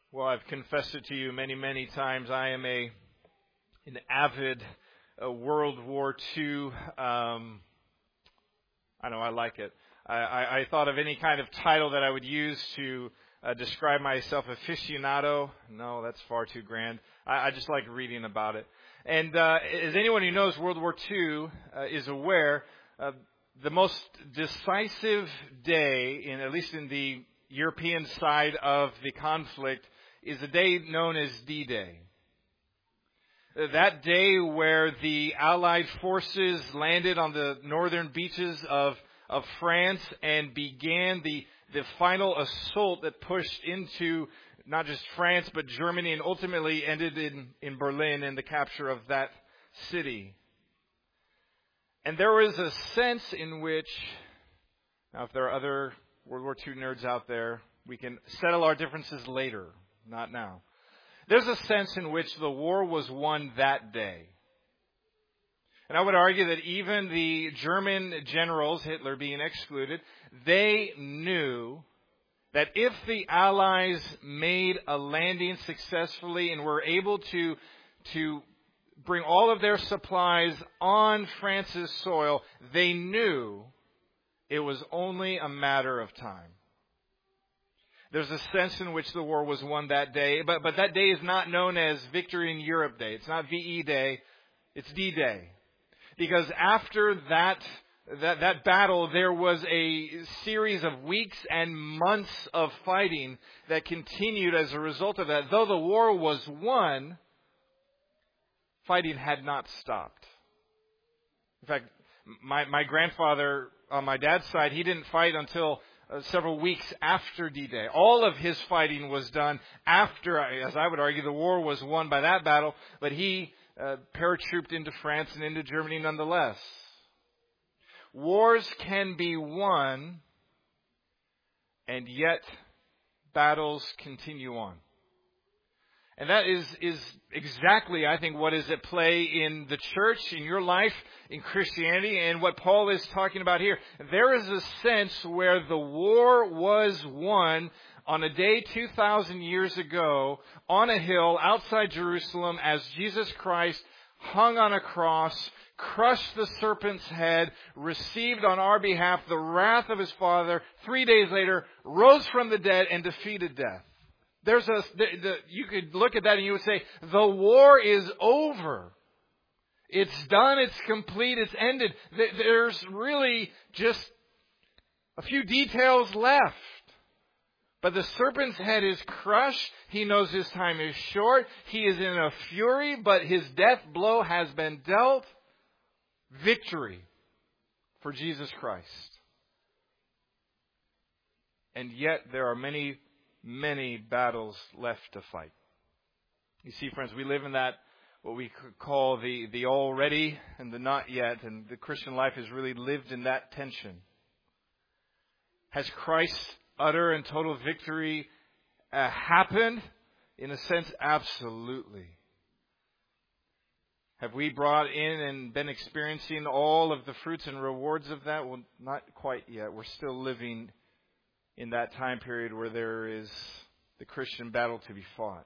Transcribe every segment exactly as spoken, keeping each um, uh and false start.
Well, I've confessed it to you many, many times. I am a an avid uh, World War Two. Um, I know I like it. I, I, I thought of any kind of title that I would use to uh, describe myself. Aficionado. No, that's far too grand. I, I just like reading about it. And uh, as anyone who knows World War Two uh, is aware, uh, the most decisive day, in at least in the European side of the conflict, is a day known as D-Day. That day where the Allied forces landed on the northern beaches of, of France and began the, the final assault that pushed into not just France but Germany and ultimately ended in, in Berlin and the capture of that city. And there was a sense in which, now if there are other World War Two nerds out there, we can settle our differences later. Not now. There's a sense in which the war was won that day. And I would argue that even the German generals, Hitler being excluded, they knew that if the Allies made a landing successfully and were able to, to bring all of their supplies on France's soil, they knew it was only a matter of time. There's a sense in which the war was won that day, but, but that day is not known as Victory in Europe Day. It's not V E Day, it's D-Day. Because after that, that, that battle, there was a series of weeks and months of fighting that continued as a result of that. Though the war was won, fighting had not stopped. In fact, my, my grandfather on my dad's side, he didn't fight until Uh, several weeks after D-Day. All of his fighting was done after, as I would argue, the war was won by that battle, but he uh, paratrooped into France and into Germany nonetheless. Wars can be won, and yet battles continue on. And that is, is exactly, I think, what is at play in the church, in your life, in Christianity, and what Paul is talking about here. There is a sense where the war was won on a day two thousand years ago on a hill outside Jerusalem as Jesus Christ hung on a cross, crushed the serpent's head, received on our behalf the wrath of his Father, three days later rose from the dead and defeated death. There's a, the, the, you could look at that and you would say, the war is over. It's done, it's complete, it's ended. There's really just a few details left. But the serpent's head is crushed. He knows his time is short. He is in a fury, but his death blow has been dealt. Victory for Jesus Christ. And yet there are many Many battles left to fight. You see, friends, we live in that, what we could call the, the already and the not yet. And the Christian life is really lived in that tension. Has Christ's utter and total victory uh, happened? In a sense, absolutely. Have we brought in and been experiencing all of the fruits and rewards of that? Well, not quite yet. We're still living in that time period where there is the Christian battle to be fought.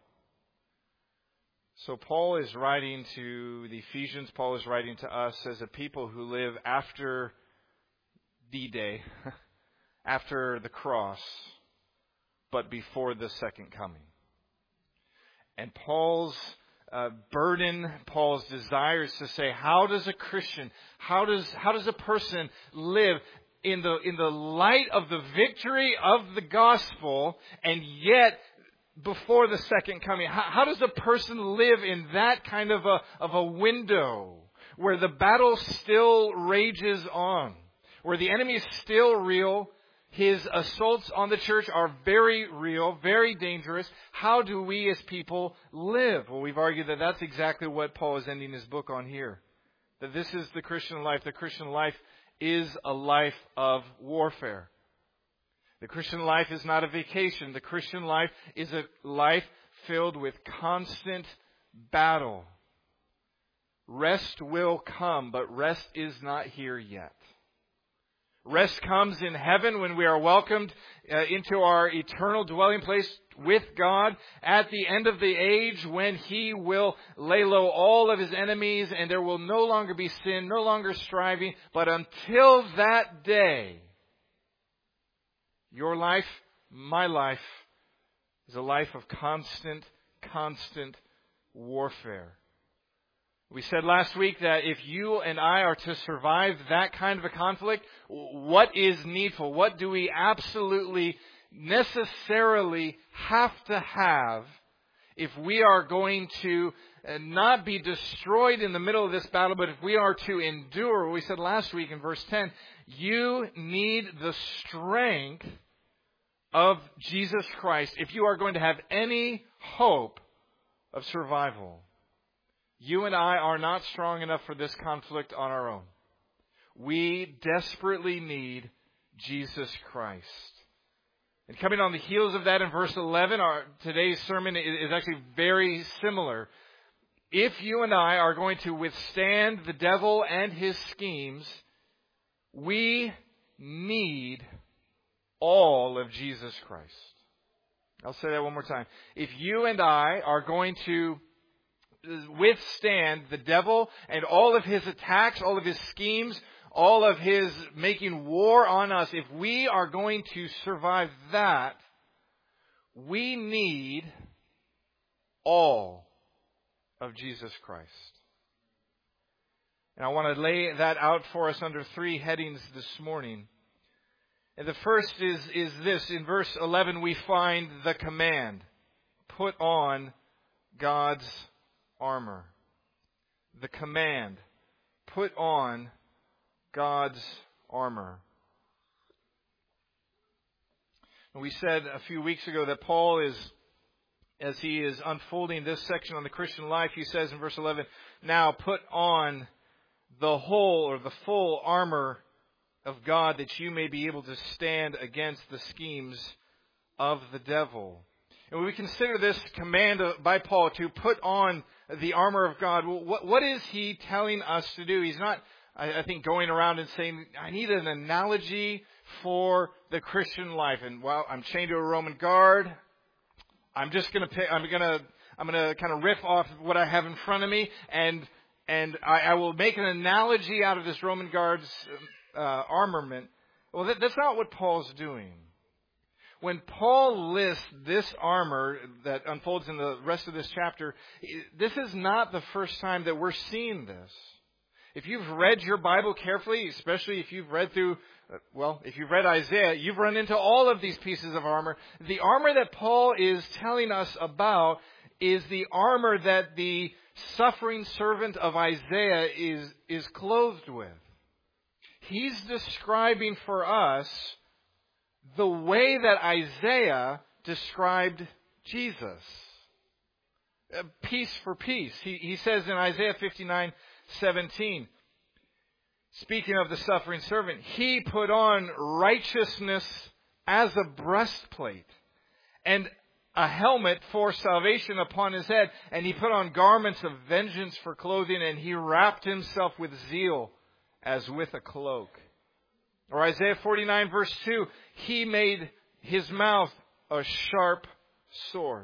So Paul is writing to the Ephesians, Paul is writing to us as a people who live after D-Day, after the cross, but before the second coming. And Paul's uh, burden, Paul's desire is to say, how does a Christian, how does how does a person live in the in the light of the victory of the gospel, and yet before the second coming? How, how does a person live in that kind of a of a window where the battle still rages on, where the enemy is still real, his assaults on the church are very real, very dangerous? How do we as people live? Well, we've argued that that's exactly what Paul is ending his book on here. That this is the Christian life. The Christian life is a life of warfare. The Christian life is not a vacation. The Christian life is a life filled with constant battle. Rest will come, but rest is not here yet. Rest comes in heaven when we are welcomed uh, into our eternal dwelling place with God at the end of the age, when He will lay low all of His enemies and there will no longer be sin, no longer striving. But until that day, your life, my life, is a life of constant, constant warfare. We said last week that if you and I are to survive that kind of a conflict, what is needful? What do we absolutely, necessarily have to have if we are going to not be destroyed in the middle of this battle, but if we are to endure? We said last week in verse ten, you need the strength of Jesus Christ if you are going to have any hope of survival. You and I are not strong enough for this conflict on our own. We desperately need Jesus Christ. And coming on the heels of that in verse eleven, our today's sermon is actually very similar. If you and I are going to withstand the devil and his schemes, we need all of Jesus Christ. I'll say that one more time. If you and I are going to withstand the devil and all of his attacks, all of his schemes, all of his making war on us, if we are going to survive that, we need all of Jesus Christ. And I want to lay that out for us under three headings this morning. And the first is, is this. In verse eleven, we find the command. Put on God's armor. The command. Put on God's armor. And we said a few weeks ago that Paul is, as he is unfolding this section on the Christian life, he says in verse eleven, now put on the whole or the full armor of God, that you may be able to stand against the schemes of the devil. And when we consider this command by Paul to put on the armor of God, what, what is he telling us to do? He's not, I, I think, going around and saying, I need an analogy for the Christian life. And well, I'm chained to a Roman guard. I'm just going to pick, I'm going to, I'm going to kind of riff off what I have in front of me, and and I, I will make an analogy out of this Roman guard's uh, armament. Well, that, that's not what Paul's doing. When Paul lists this armor that unfolds in the rest of this chapter, this is not the first time that we're seeing this. If you've read your Bible carefully, especially if you've read through, well, if you've read Isaiah, you've run into all of these pieces of armor. The armor that Paul is telling us about is the armor that the suffering servant of Isaiah is, is clothed with. He's describing for us the way that Isaiah described Jesus. Uh, piece for piece. He, he says in Isaiah fifty-nine seventeen, speaking of the suffering servant, he put on righteousness as a breastplate and a helmet for salvation upon his head. And he put on garments of vengeance for clothing, and he wrapped himself with zeal as with a cloak. Or Isaiah forty-nine verse two, he made his mouth a sharp sword.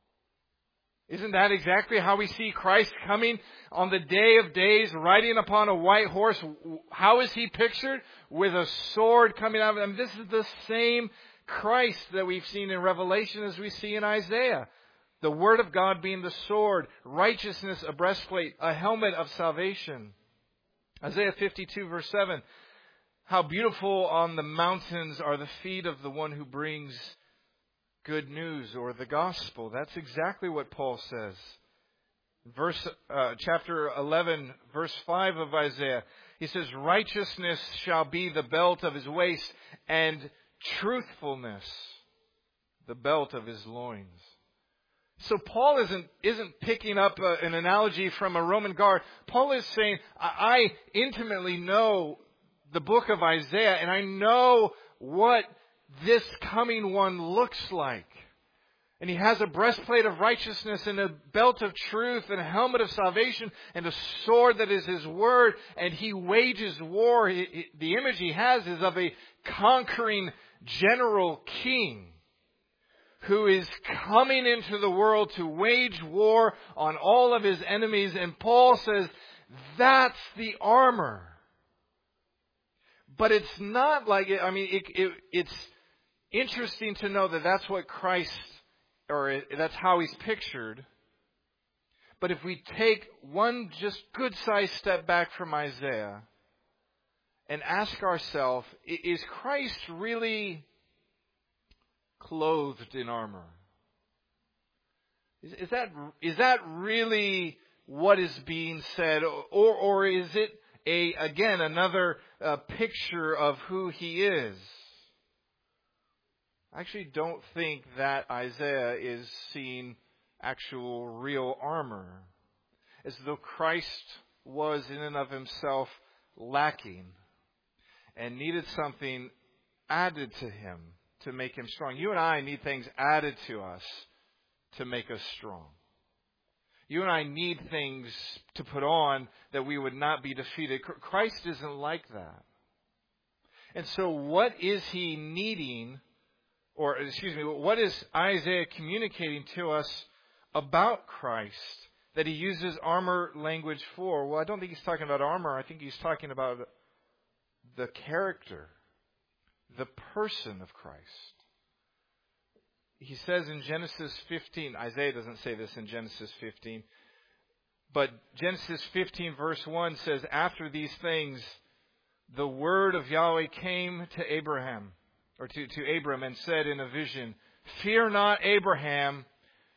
Isn't that exactly how we see Christ coming on the day of days, riding upon a white horse? How is he pictured? With a sword coming out of him. This is the same Christ that we've seen in Revelation as we see in Isaiah. The Word of God being the sword, righteousness a breastplate, a helmet of salvation. Isaiah fifty-two verse seven, how beautiful on the mountains are the feet of the one who brings good news, or the gospel. That's exactly what Paul says. Verse, uh, chapter eleven, verse five of Isaiah, he says, righteousness shall be the belt of his waist, and truthfulness the belt of his loins. So Paul isn't isn't picking up a, an analogy from a Roman guard. Paul is saying, I, I intimately know the book of Isaiah, and I know what this coming one looks like. And he has a breastplate of righteousness and a belt of truth and a helmet of salvation and a sword that is his word. And he wages war. He, he, the image he has is of a conquering general king who is coming into the world to wage war on all of his enemies. And Paul says, that's the armor. But it's not like, I mean, it, it, it's interesting to know that that's what Christ, or that's how he's pictured. But if we take one just good-sized step back from Isaiah and ask ourselves, is Christ really clothed in armor? Is, is that is that really what is being said, or or is it a again another uh, picture of who he is? I actually don't think that Isaiah is seeing actual real armor, as though Christ was in and of himself lacking and needed something added to him to make him strong. You and I need things added to us to make us strong. You and I need things to put on that we would not be defeated. Christ isn't like that. And so what is he needing, or excuse me, what is Isaiah communicating to us about Christ that he uses armor language for? Well, I don't think he's talking about armor. I think he's talking about the character, the person of Christ. He says in Genesis fifteen, Isaiah doesn't say this in Genesis fifteen, but Genesis fifteen verse one says, after these things, the word of Yahweh came to Abraham, or to, to Abram, and said in a vision, fear not, Abraham,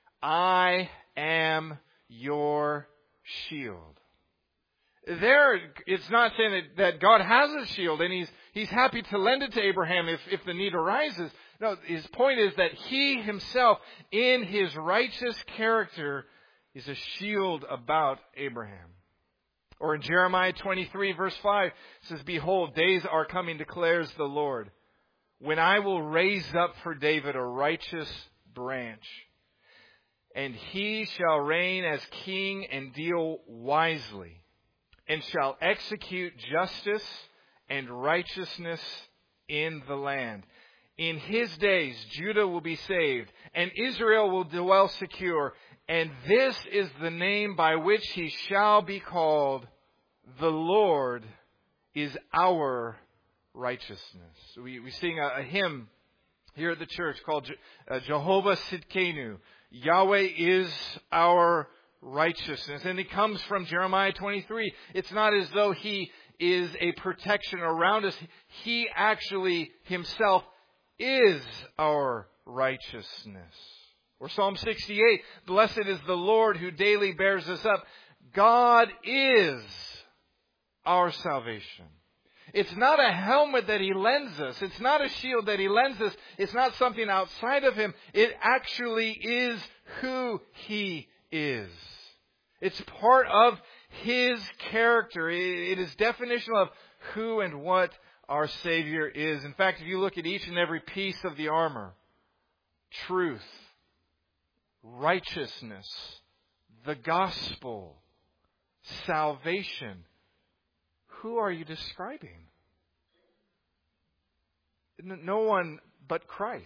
I am your shield. There, it's not saying that, that God has a shield and he's he's happy to lend it to Abraham if, if the need arises. No, his point is that he himself, in his righteous character, is a shield about Abraham. Or in Jeremiah twenty-three, verse five, it says, behold, days are coming, declares the Lord, when I will raise up for David a righteous branch, and he shall reign as king and deal wisely, and shall execute justice and righteousness in the land. In his days, Judah will be saved, and Israel will dwell secure. And this is the name by which he shall be called. The Lord is our righteousness. We, we sing a, a hymn here at the church called Je- uh, Jehovah Sidkenu. Yahweh is our righteousness. And it comes from Jeremiah twenty-three. It's not as though he is a protection around us. He actually himself is our righteousness. Or Psalm sixty-eight, blessed is the Lord who daily bears us up. God is our salvation. It's not a helmet that he lends us. It's not a shield that he lends us. It's not something outside of him. It actually is who he is. It's part of his character. It is definitional of who and what our Savior is. In fact, if you look at each and every piece of the armor, truth, righteousness, the gospel, salvation, who are you describing? No one but Christ.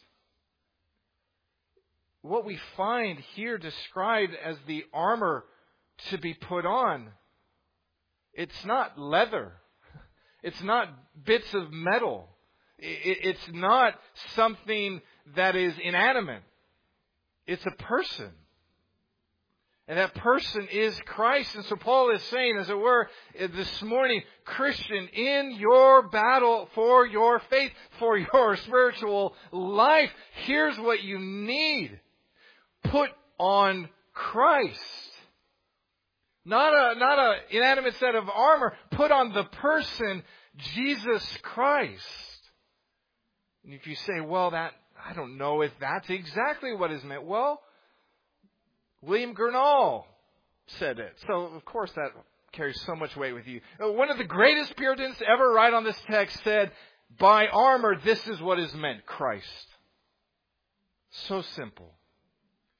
What we find here described as the armor to be put on, it's not leather. It's not bits of metal. It's not something that is inanimate. It's a person. And that person is Christ. And so Paul is saying, as it were, this morning, Christian, in your battle for your faith, for your spiritual life, here's what you need. Put on Christ. Not a, not a inanimate set of armor. Put on the person, Jesus Christ. And if you say, well, that, I don't know if that's exactly what is meant. Well, William Gurnall said it. So, of course, that carries so much weight with you. One of the greatest Puritans to ever write on this text said, by armor, this is what is meant, Christ. So simple.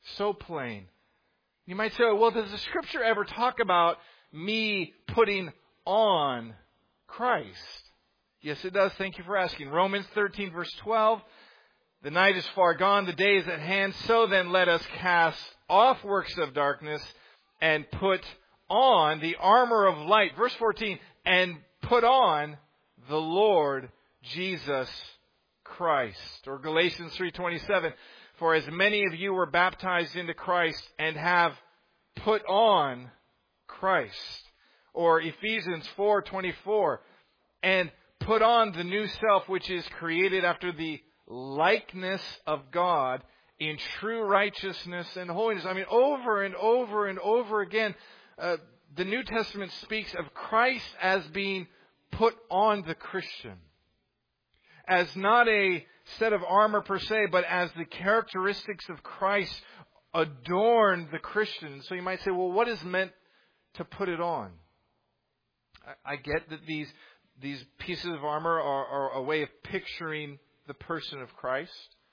So plain. You might say, well, does the Scripture ever talk about me putting on Christ? Yes, it does. Thank you for asking. Romans thirteen, verse twelve. The night is far gone, the day is at hand. So then let us cast off works of darkness and put on the armor of light. Verse fourteen, and put on the Lord Jesus Christ. Or Galatians three twenty-seven, for as many of you were baptized into Christ and have put on Christ. Or Ephesians four twenty-four, and put on the new self, which is created after the likeness of God in true righteousness and holiness. I mean, over and over and over again, uh, the New Testament speaks of Christ as being put on the Christian. As not a set of armor per se, but as the characteristics of Christ adorn the Christian. So you might say, well, what is meant to put it on? I, I get that these these pieces of armor are, are a way of picturing the person of Christ.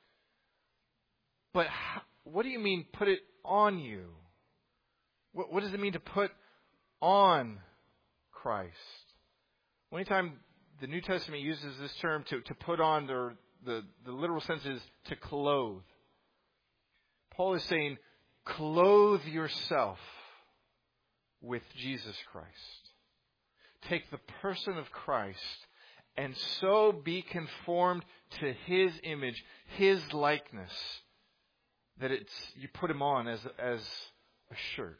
But how, what do you mean put it on you? What, what does it mean to put on Christ? Anytime the New Testament uses this term to, to put on, or the, the literal sense is to clothe. Paul is saying, clothe yourself with Jesus Christ. Take the person of Christ and so be conformed to His image, His likeness, that it's you put Him on as, as a shirt.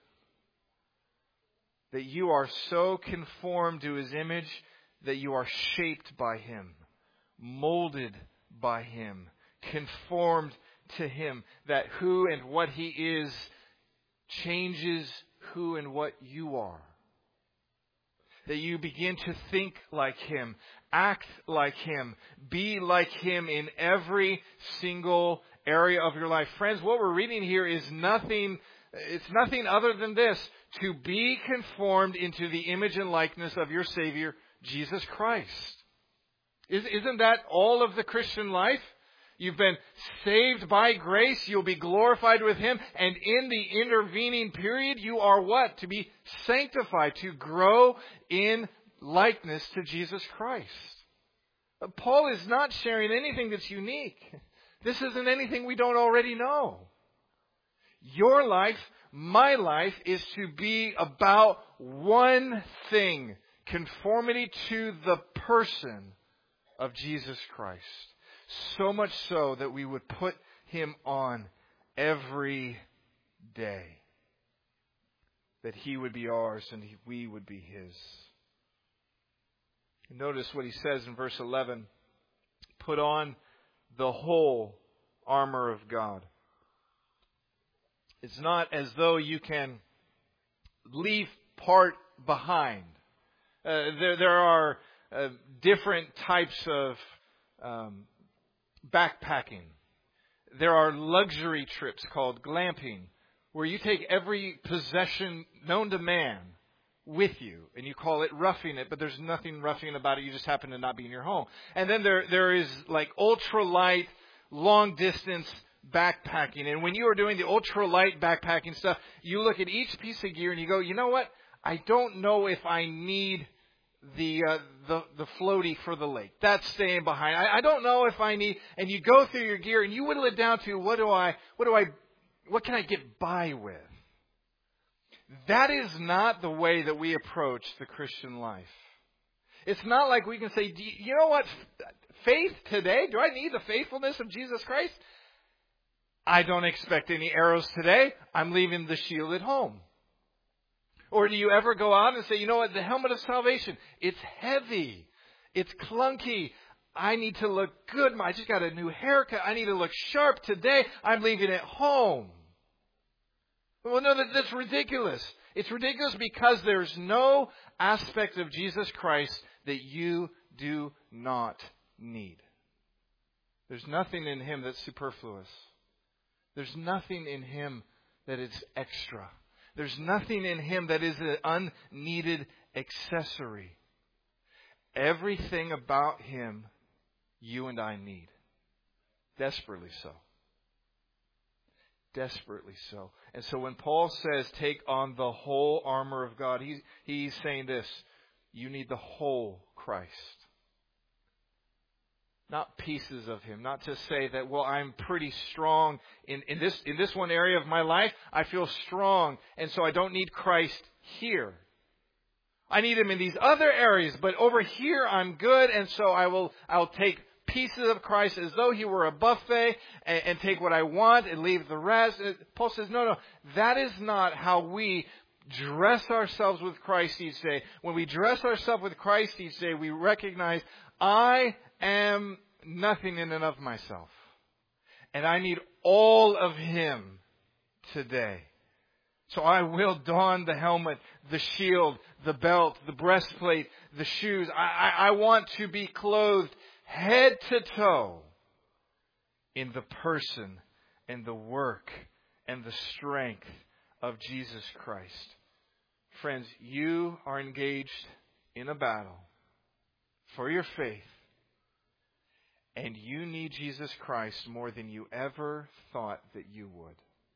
That you are so conformed to His image that you are shaped by Him, molded by Him, conformed to Him, that who and what He is changes who and what you are. That you begin to think like Him, act like Him, be like Him in every single area of your life. Friends, what we're reading here is nothing, it's nothing other than this: to be conformed into the image and likeness of your Savior, Jesus Christ. Isn't that all of the Christian life? You've been saved by grace. You'll be glorified with Him. And in the intervening period, you are what? To be sanctified, to grow in likeness to Jesus Christ. Paul is not sharing anything that's unique. This isn't anything we don't already know. Your life, my life, is to be about one thing: conformity to the person of Jesus Christ. So much so that we would put Him on every day. That He would be ours and we would be His. Notice what he says in verse eleven. Put on the whole armor of God. It's not as though you can leave part behind. Uh, there, there are uh, different types of um, backpacking. There are luxury trips called glamping, where you take every possession known to man with you, and you call it roughing it, but there's nothing roughing about it. You just happen to not be in your home. And then there there is like ultralight, long distance backpacking. And when you are doing the ultralight backpacking stuff, you look at each piece of gear and you go, you know what? I don't know if I need the uh, the the floaty for the lake. That's staying behind. I, I don't know if I need. And you go through your gear and you whittle it down to what do I what do I what can I get by with? That is not the way that we approach the Christian life. It's not like we can say, you know what, faith today, do I need the faithfulness of Jesus Christ? I don't expect any arrows today. I'm leaving the shield at home. Or do you ever go out and say, you know what, the helmet of salvation, it's heavy, it's clunky, I need to look good, I just got a new haircut, I need to look sharp today, I'm leaving it home. Well, no, that, that's ridiculous. It's ridiculous because there's no aspect of Jesus Christ that you do not need. There's nothing in Him that's superfluous. There's nothing in Him that is extra. There's nothing in Him that is an unneeded accessory. Everything about Him you and I need. Desperately so. Desperately so. And so when Paul says take on the whole armor of God, he's, he's saying this. You need the whole Christ. Not pieces of Him. Not to say that, well, I'm pretty strong in, in this in this one area of my life. I feel strong, and so I don't need Christ here. I need Him in these other areas, but over here I'm good, and so I will I'll take pieces of Christ as though He were a buffet and, and take what I want and leave the rest. Paul says, no, no, that is not how we dress ourselves with Christ each day. When we dress ourselves with Christ each day, we recognize I am nothing in and of myself. And I need all of Him today. So I will don the helmet, the shield, the belt, the breastplate, the shoes. I, I, I want to be clothed head to toe in the person and the work and the strength of Jesus Christ. Friends, you are engaged in a battle for your faith. And you need Jesus Christ more than you ever thought that you would.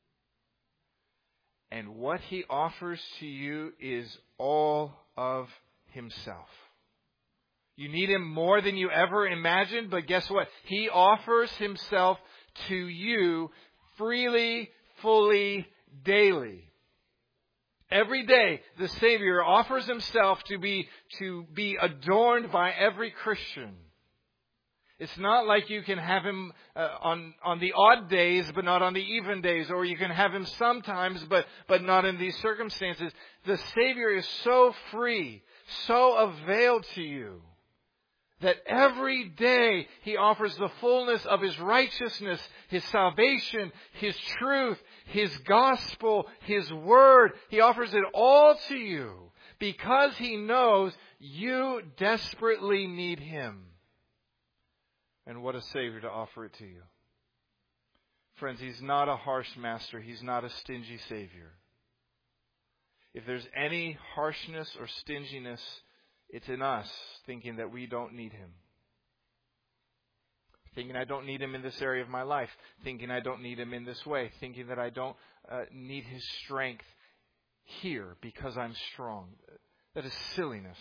And what He offers to you is all of Himself. You need Him more than you ever imagined, but guess what? He offers Himself to you freely, fully, daily. Every day, the Savior offers Himself to be, to be adorned by every Christian. It's not like you can have Him uh, on, on the odd days, but not on the even days. Or you can have Him sometimes, but, but not in these circumstances. The Savior is so free, so availed to you, that every day He offers the fullness of His righteousness, His salvation, His truth, His gospel, His word. He offers it all to you because He knows you desperately need Him. And what a Savior to offer it to you. Friends, He's not a harsh master. He's not a stingy Savior. If there's any harshness or stinginess, it's in us thinking that we don't need Him. Thinking I don't need Him in this area of my life. Thinking I don't need Him in this way. Thinking that I don't uh, need His strength here because I'm strong. That is silliness.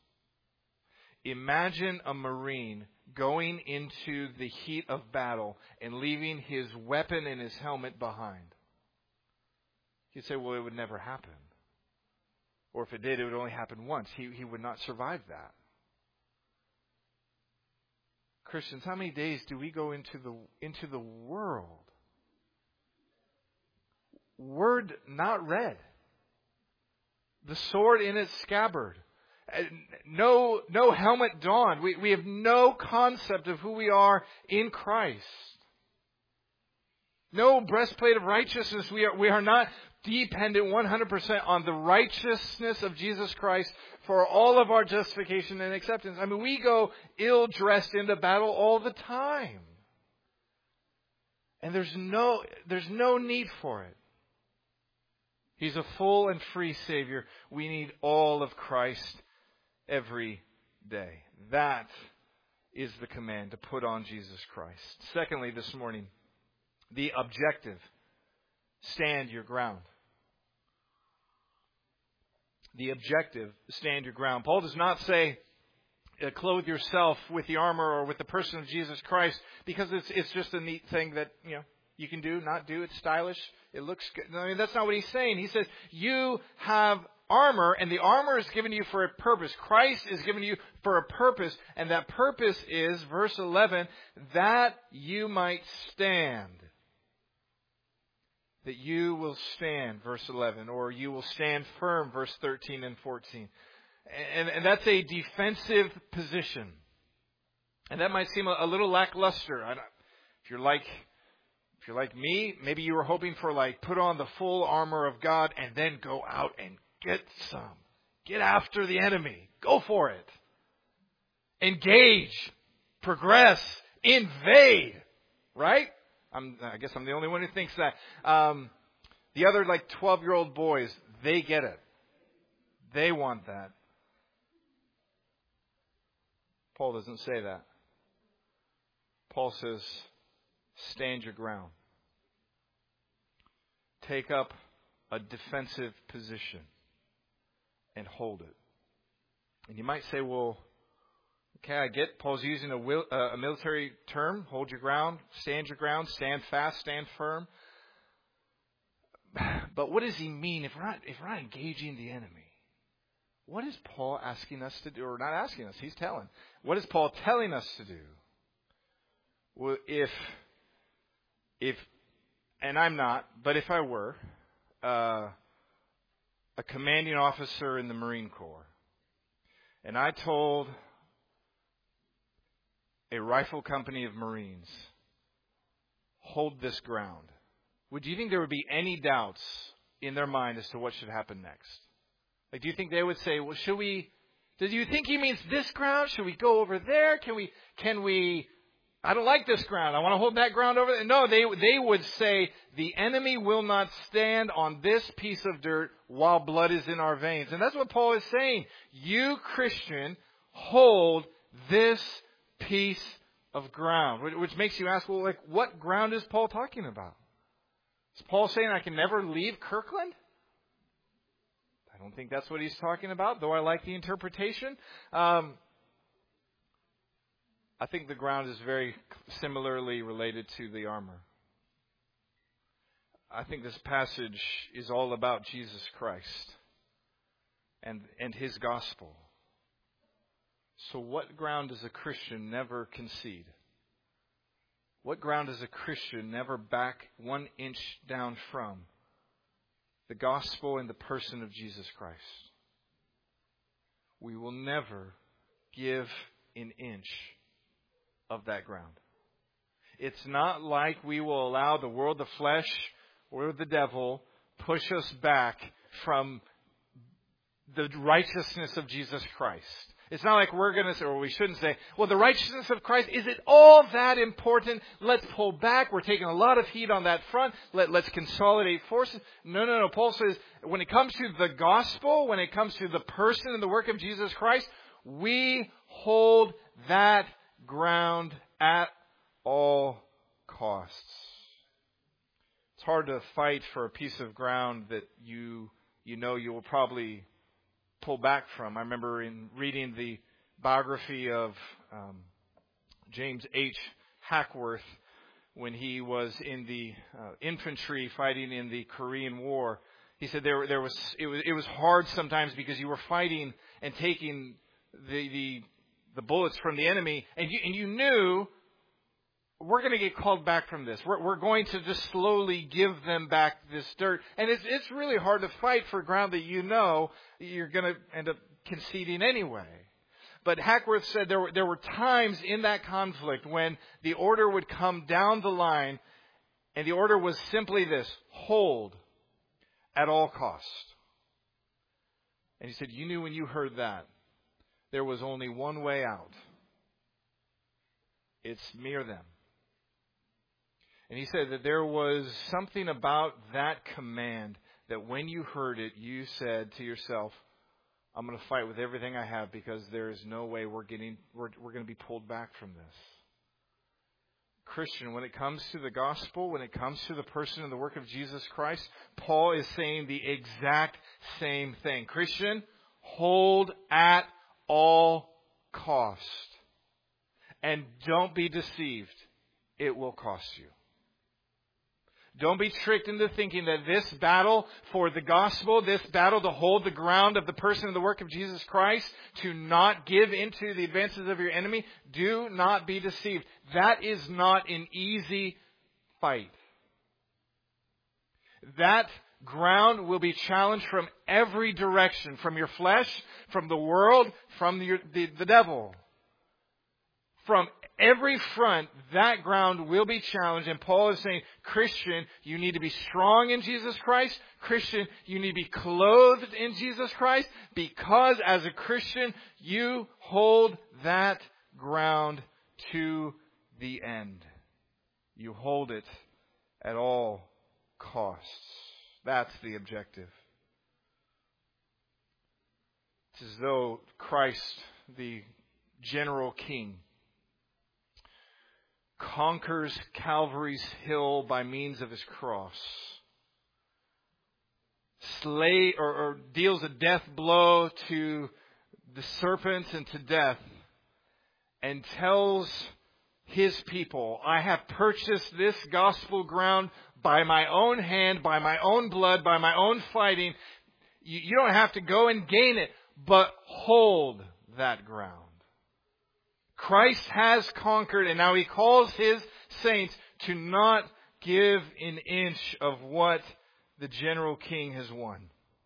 Imagine a Marine going into the heat of battle and leaving his weapon and his helmet behind. You'd say, well, it would never happen. Or if it did, it would only happen once. He, he would not survive that. Christians, how many days do we go into the, into the world? Word not read. The sword in its scabbard. No, no helmet donned. We, we have no concept of who we are in Christ. No breastplate of righteousness. We are, we are not dependent one hundred percent on the righteousness of Jesus Christ for all of our justification and acceptance. I mean, we go ill-dressed into battle all the time. And there's no, there's no need for it. He's a full and free Savior. We need all of Christ every day. That is the command, to put on Jesus Christ. Secondly, this morning, the objective. Stand your ground. The objective, stand your ground. Paul does not say, uh, clothe yourself with the armor or with the person of Jesus Christ, because it's it's just a neat thing that, you know, you can do, not do. It's stylish. It looks good. I mean, that's not what he's saying. He says, you have armor, and the armor is given to you for a purpose. Christ is given to you for a purpose, and that purpose is, verse eleven, that you might stand. That you will stand, verse eleven, or you will stand firm, verse thirteen and fourteen. And, and that's a defensive position. And that might seem a, a little lackluster. I don't, if you're like... If you're like me, maybe you were hoping for, like, put on the full armor of God and then go out and get some. Get after the enemy. Go for it. Engage. Progress. Invade. Right? I'm, I guess I'm the only one who thinks that. Um, the other, like, twelve-year-old boys, they get it. They want that. Paul doesn't say that. Paul says, stand your ground. take up a defensive position and hold it. And you might say, well, okay, I get Paul's using a, will, uh, a military term, hold your ground, stand your ground, stand fast, stand firm. But what does he mean if we're not, if we're not engaging the enemy? What is Paul asking us to do? Or not asking us, he's telling. What is Paul telling us to do? Well, if, if, and I'm not, but if I were uh, a commanding officer in the Marine Corps, and I told a rifle company of Marines, hold this ground, would you think there would be any doubts in their mind as to what should happen next? Like, do you think they would say, well, should we, do you think he means this ground? Should we go over there? Can we, can we, I don't like this ground. I want to hold that ground over there. No, they, they would say, the enemy will not stand on this piece of dirt while blood is in our veins. And that's what Paul is saying. You, Christian, hold this piece of ground. Which makes you ask, well, like, what ground is Paul talking about? Is Paul saying I can never leave Kirkland? I don't think that's what he's talking about, though I like the interpretation. Um, I think the ground is very similarly related to the armor. I think this passage is all about Jesus Christ and, and His gospel. So what ground does a Christian never concede? What ground does a Christian never back one inch down from? The gospel and the person of Jesus Christ. We will never give an inch of that ground. It's not like we will allow the world, the flesh, or the devil push us back from the righteousness of Jesus Christ. It's not like we're going to say, or we shouldn't say, well, the righteousness of Christ, is it all that important? Let's pull back. We're taking a lot of heat on that front. Let, let's consolidate forces. No, no, no. Paul says, when it comes to the gospel, when it comes to the person and the work of Jesus Christ, we hold that ground at all costs. It's hard to fight for a piece of ground that you, you know you will probably pull back from. I remember in reading the biography of um, James H. Hackworth when he was in the uh, infantry fighting in the Korean War. He said there there was it was it was hard sometimes because you were fighting and taking the the, the bullets from the enemy, and you and you knew we're going to get called back from this. We're, we're going to just slowly give them back this dirt. And it's, it's really hard to fight for ground that you know you're going to end up conceding anyway. But Hackworth said there were, there were times in that conflict when the order would come down the line, and the order was simply this: hold at all costs. And he said, you knew when you heard that, there was only one way out. It's me or them. And he said that there was something about that command that when you heard it, you said to yourself, I'm going to fight with everything I have because there is no way we're getting we're, we're going to be pulled back from this. Christian, when it comes to the gospel, when it comes to the person and the work of Jesus Christ, Paul is saying the exact same thing. Christian, hold at all cost. And don't be deceived. It will cost you. Don't be tricked into thinking that this battle for the gospel, this battle to hold the ground of the person and the work of Jesus Christ, to not give into the advances of your enemy, do not be deceived. That is not an easy fight. That ground will be challenged from every direction, from your flesh, from the world, from the, the, the devil. From every front, that ground will be challenged. And Paul is saying, Christian, you need to be strong in Jesus Christ. Christian, you need to be clothed in Jesus Christ. Because as a Christian, you hold that ground to the end. You hold it at all costs. That's the objective. It's as though Christ, the general king, conquers Calvary's hill by means of his cross. slay or, or deals a death blow to the serpent and to death, and tells His people, I have purchased this gospel ground by my own hand, by my own blood, by my own fighting. You, you don't have to go and gain it, but hold that ground. Christ has conquered, and now He calls His saints to not give an inch of what the general king has won.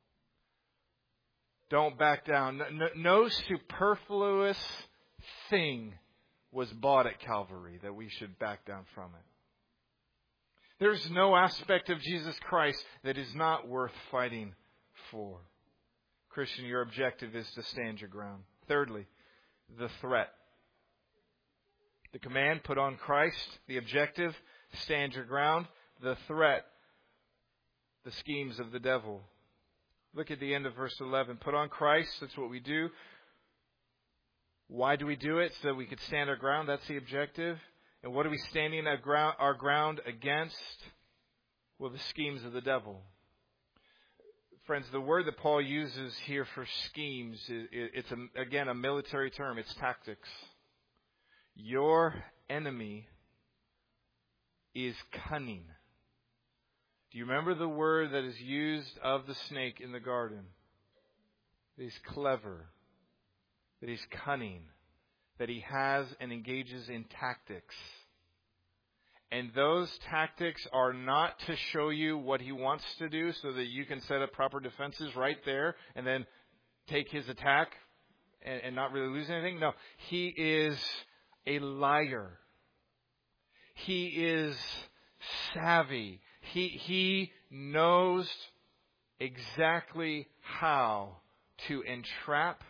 Don't back down. No, no superfluous thing was bought at Calvary that we should back down from it. There's no aspect of Jesus Christ that is not worth fighting for. Christian, your objective is to stand your ground. Thirdly, the threat. The command, put on Christ. The objective, stand your ground. The threat, the schemes of the devil. Look at the end of verse eleven. Put on Christ. That's what we do. Why do we do it? So that we could stand our ground. That's the objective. And what are we standing our ground, our ground against? Well, the schemes of the devil. Friends, the word that Paul uses here for schemes, it's a, again a military term. It's tactics. Your enemy is cunning. Do you remember the word that is used of the snake in the garden? That he's clever, that he's cunning, that he has and engages in tactics. And those tactics are not to show you what he wants to do so that you can set up proper defenses right there and then take his attack and, and not really lose anything. No, he is a liar. He is savvy. He, he knows exactly how to entrap,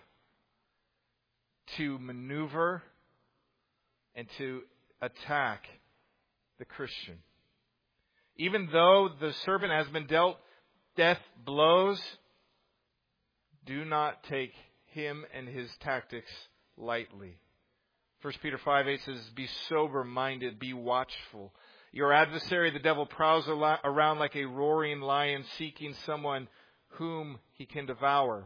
to maneuver, and to attack the Christian. Even though the serpent has been dealt death blows, do not take him and his tactics lightly. First Peter five eight says, be sober-minded, be watchful. Your adversary, the devil, prowls around like a roaring lion, seeking someone whom he can devour.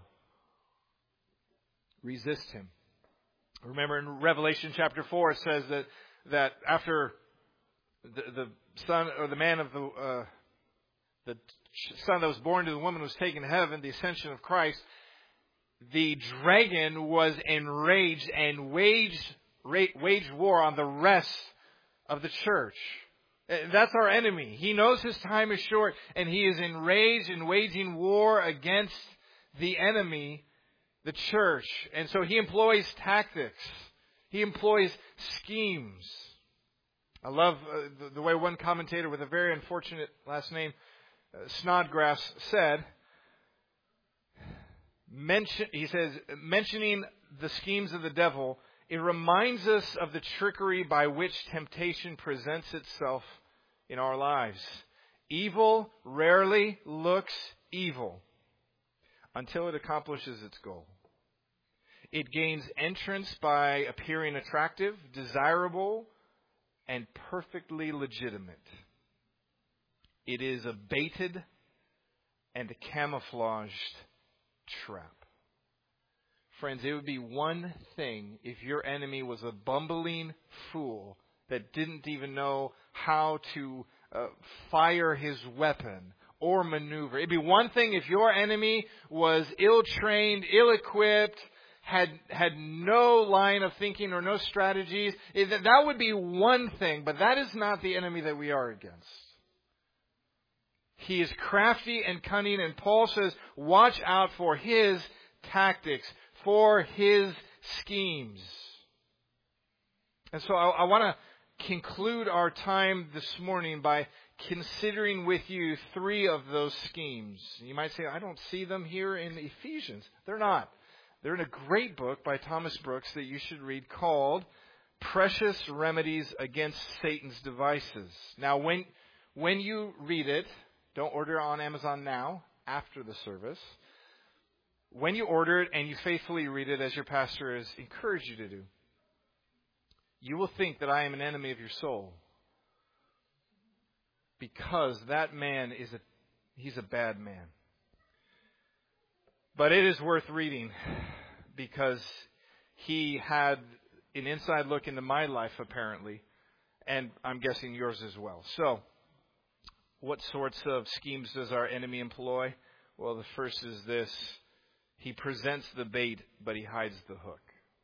Resist him. Remember in Revelation chapter four, it says that, that after the, the son or the man of the uh, the son that was born to the woman was taken to heaven, the ascension of Christ, the dragon was enraged and waged waged war on the rest of the church. That's our enemy. He knows his time is short, and he is enraged and waging war against the enemy, the church. And so he employs tactics. He employs schemes. I love uh, the, the way one commentator with a very unfortunate last name, uh, Snodgrass, said, mention, he says, mentioning the schemes of the devil, it reminds us of the trickery by which temptation presents itself in our lives. Evil rarely looks evil until it accomplishes its goal. It gains entrance by appearing attractive, desirable, and perfectly legitimate. It is a baited and a camouflaged trap. Friends, it would be one thing if your enemy was a bumbling fool that didn't even know how to uh, fire his weapon or maneuver. It'd be one thing if your enemy was ill-trained, ill-equipped, had had no line of thinking or no strategies. It, that would be one thing, but that is not the enemy that we are against. He is crafty and cunning, and Paul says, watch out for his tactics, for his schemes. And so I, I want to conclude our time this morning by considering with you three of those schemes. You might say, I don't see them here in Ephesians. They're not. They're in a great book by Thomas Brooks that you should read called Precious Remedies Against Satan's Devices. Now, when when you read it, don't order it on Amazon now, after the service. When you order it and you faithfully read it as your pastor has encouraged you to do, you will think that I am an enemy of your soul. Because that man is a, he's a bad man. But it is worth reading because he had an inside look into my life, apparently, and I'm guessing yours as well. So, what sorts of schemes does our enemy employ? Well, the first is this. He presents the bait, but he hides the hook.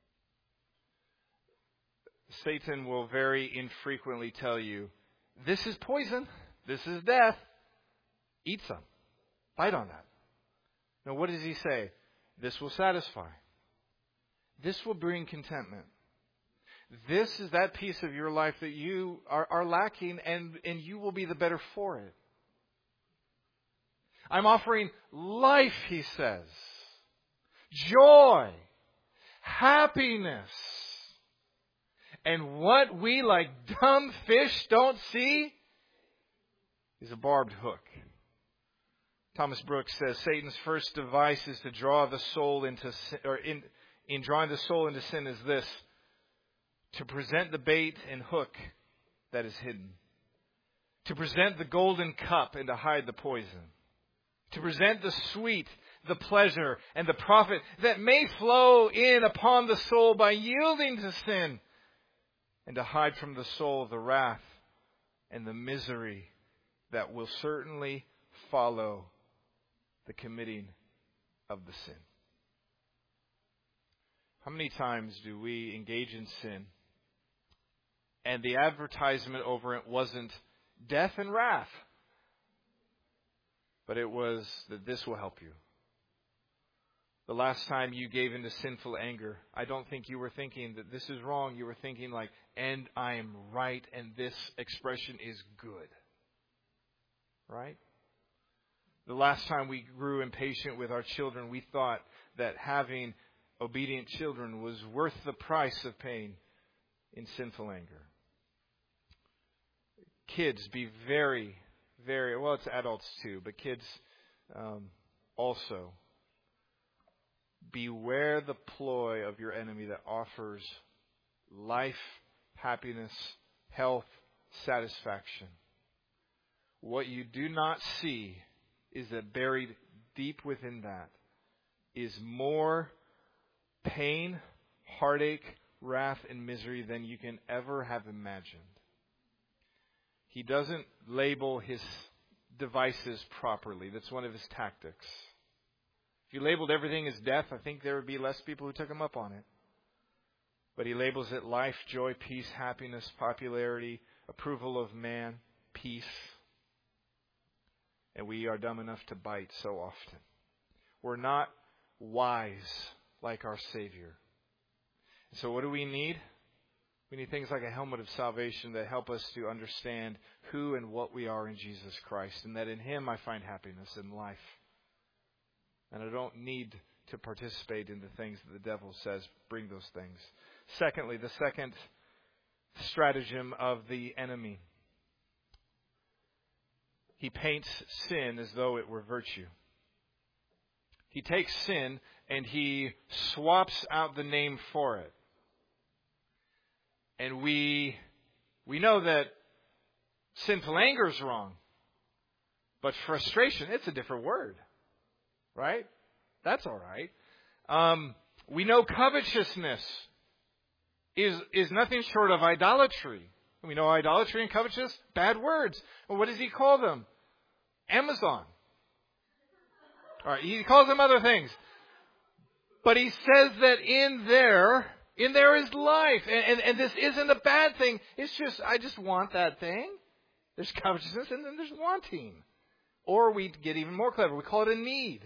Satan will very infrequently tell you, this is poison, this is death, eat some, bite on that. Now what does he say? This will satisfy. This will bring contentment. This is that piece of your life that you are, are lacking, and, and you will be the better for it. I'm offering life, he says. Joy. Happiness. And what we, like dumb fish, don't see is a barbed hook. Thomas Brooks says Satan's first device is to draw the soul into sin, or in in drawing the soul into sin is this: to present the bait and hook that is hidden, to present the golden cup and to hide the poison, to present the sweet, the pleasure, and the profit that may flow in upon the soul by yielding to sin, and to hide from the soul the wrath and the misery that will certainly follow the committing of the sin. How many times do we engage in sin and the advertisement over it wasn't death and wrath, but it was that this will help you? The last time you gave into sinful anger, I don't think you were thinking that this is wrong. You were thinking like, and I am right, and this expression is good. Right? The last time we grew impatient with our children, we thought that having obedient children was worth the price of paying in sinful anger. Kids, be very, very, well, it's adults too, but kids um, also. Beware the ploy of your enemy that offers life, happiness, health, satisfaction. What you do not see is that buried deep within that is more pain, heartache, wrath, and misery than you can ever have imagined. He doesn't label his devices properly. That's one of his tactics. If you labeled everything as death, I think there would be less people who took him up on it. But he labels it life, joy, peace, happiness, popularity, approval of man, peace. And we are dumb enough to bite so often. We're not wise like our Savior. So what do we need? We need things like a helmet of salvation that help us to understand who and what we are in Jesus Christ, and that in Him I find happiness in life. And I don't need to participate in the things that the devil says bring those things. Secondly, the second stratagem of the enemy. He paints sin as though it were virtue. He takes sin and he swaps out the name for it. And we we know that sinful anger is wrong. But frustration, it's a different word. Right? That's all right. Um, we know covetousness is is nothing short of idolatry. We know idolatry and covetous, bad words. Well, what does he call them? Amazon. All right, he calls them other things. But he says that in there, in there is life. And, and, and this isn't a bad thing. It's just, I just want that thing. There's covetousness and then there's wanting. Or we get even more clever. We call it a need.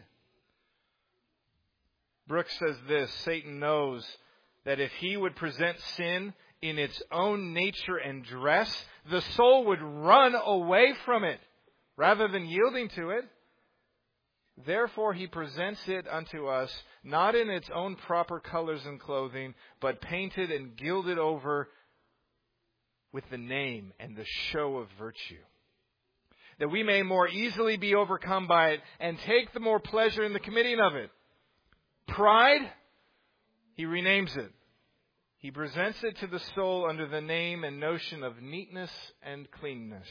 Brooks says this: Satan knows that if he would present sin in its own nature and dress, the soul would run away from it rather than yielding to it. Therefore he presents it unto us not in its own proper colors and clothing, but painted and gilded over with the name and the show of virtue, that we may more easily be overcome by it and take the more pleasure in the committing of it. Pride, he renames it. He presents it to the soul under the name and notion of neatness and cleanness.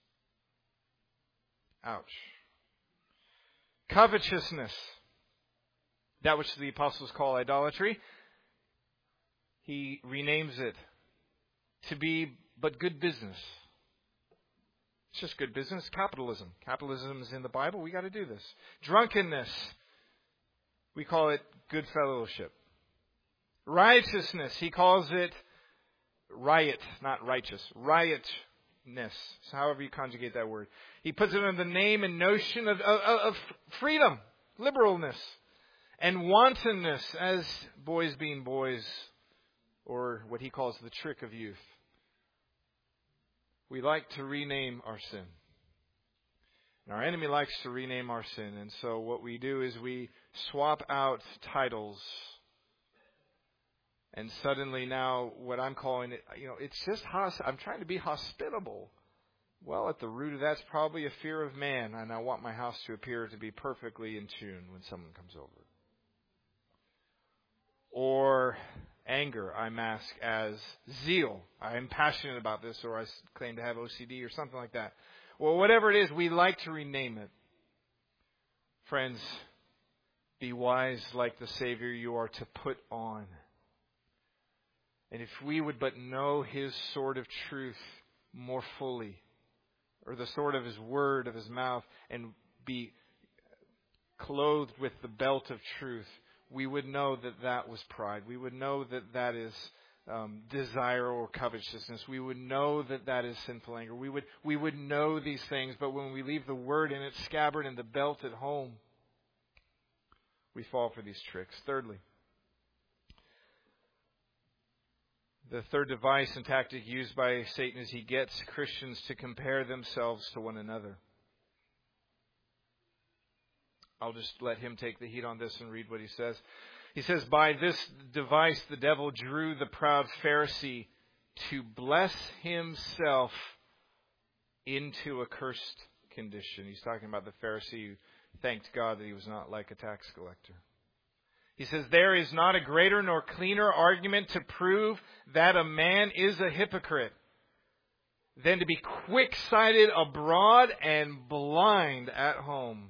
Ouch. Covetousness. that which the apostles call idolatry, he renames it to be but good business. It's just good business. Capitalism. Capitalism is in the Bible. We got to do this. Drunkenness. We call it good fellowship. Righteousness. He calls it riot, not righteous. Riotness. So however you conjugate that word. He puts it in the name and notion of, of, of freedom, liberalness, and wantonness as boys being boys, or what he calls the trick of youth. We like to rename our sin. And our enemy likes to rename our sin. And so what we do is we swap out titles. And suddenly now what I'm calling it, you know, it's just, hos- I'm trying to be hospitable. Well, at the root of that's probably a fear of man. And I want my house to appear to be perfectly in tune when someone comes over. Or anger, I mask as zeal. I am passionate about this, or I claim to have O C D or something like that. Well, whatever it is, we like to rename it. Friends, be wise like the Savior you are to put on. And if we would but know His sword of truth more fully, or the sword of His word, of His mouth, and be clothed with the belt of truth, we would know that that was pride. We would know that that is um, desire or covetousness. We would know that that is sinful anger. We would we would know these things, but when we leave the word in its scabbard and the belt at home, we fall for these tricks. Thirdly, the third device and tactic used by Satan is he gets Christians to compare themselves to one another. I'll just let him take the heat on this and read what he says. He says, by this device the devil drew the proud Pharisee to bless himself into a cursed condition. He's talking about the Pharisee who thanked God that he was not like a tax collector. He says, there is not a greater nor cleaner argument to prove that a man is a hypocrite than to be quick-sighted abroad and blind at home.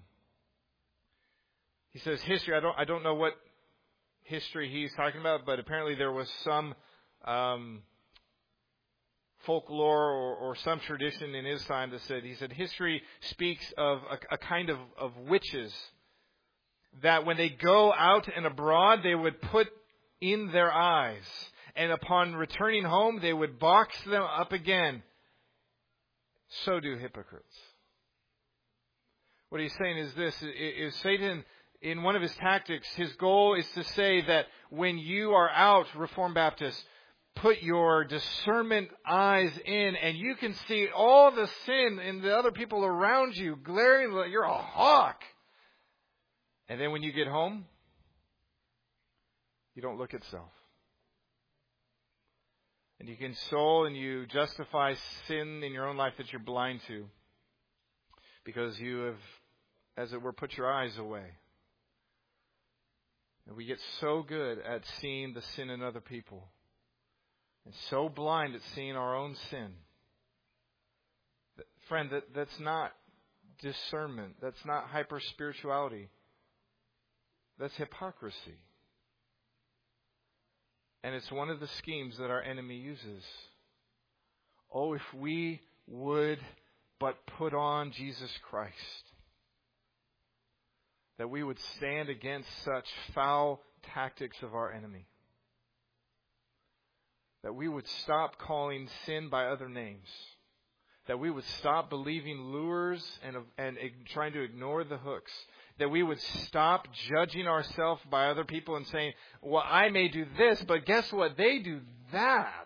He says history. I don't. I don't know what history he's talking about, but apparently there was some um, folklore or, or some tradition in his time that said. He said history speaks of a, a kind of, of witches that when they go out and abroad, they would put in their eyes, and upon returning home, they would box them up again. So do hypocrites. What he's saying is this: is Satan, in one of his tactics, his goal is to say that when you are out, Reformed Baptists, put your discernment eyes in and you can see all the sin in the other people around you, glaring, you're a hawk. And then when you get home, you don't look at self. And you console and you justify sin in your own life that you're blind to because you have, as it were, put your eyes away. And we get so good at seeing the sin in other people and so blind at seeing our own sin. Friend, that, that's not discernment. That's not hyper-spirituality. That's hypocrisy. And it's one of the schemes that our enemy uses. Oh, if we would but put on Jesus Christ, that we would stand against such foul tactics of our enemy. That we would stop calling sin by other names. That we would stop believing lures and, and trying to ignore the hooks. That we would stop judging ourselves by other people and saying, well, I may do this, but guess what? They do that.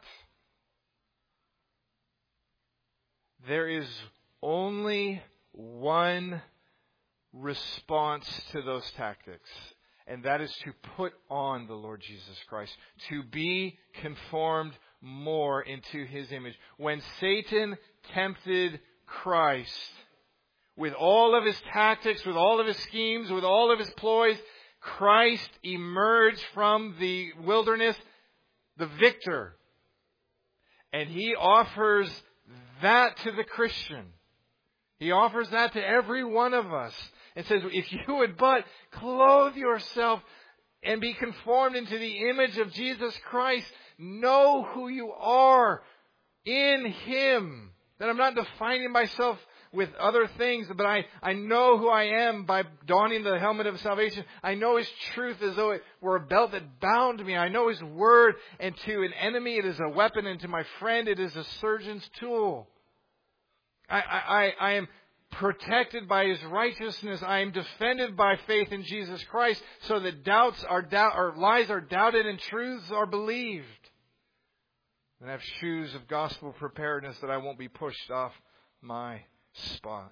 There is only one response to those tactics, and that is to put on the Lord Jesus Christ, to be conformed more into His image. When Satan tempted Christ with all of his tactics, with all of his schemes, with all of his ploys, Christ emerged from the wilderness the victor. And He offers that to the Christian. He offers that to every one of us. And says, if you would but clothe yourself and be conformed into the image of Jesus Christ. Know who you are in Him. That I'm not defining myself with other things, but I, I know who I am by donning the helmet of salvation. I know His truth as though it were a belt that bound me. I know His word, and to an enemy it is a weapon, and to my friend it is a surgeon's tool. I, I, I am protected by His righteousness. I am defended by faith in Jesus Christ, so that doubts are doubt, or lies are doubted and truths are believed. And I have shoes of gospel preparedness that I won't be pushed off my spot.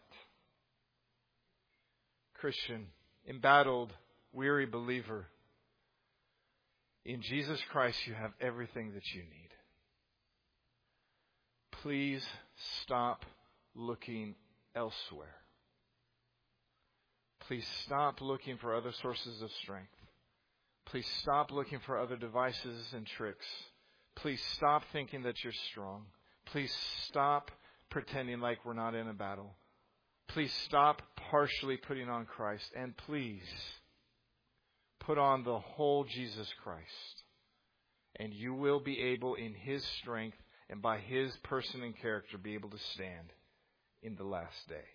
Christian, embattled, weary believer, in Jesus Christ you have everything that you need. Please stop looking elsewhere. Please stop looking for other sources of strength. Please stop looking for other devices and tricks. Please stop thinking that you're strong. Please stop pretending like we're not in a battle. Please stop partially putting on Christ. And please put on the whole Jesus Christ. And you will be able, in His strength and by His person and character, be able to stand in the last day.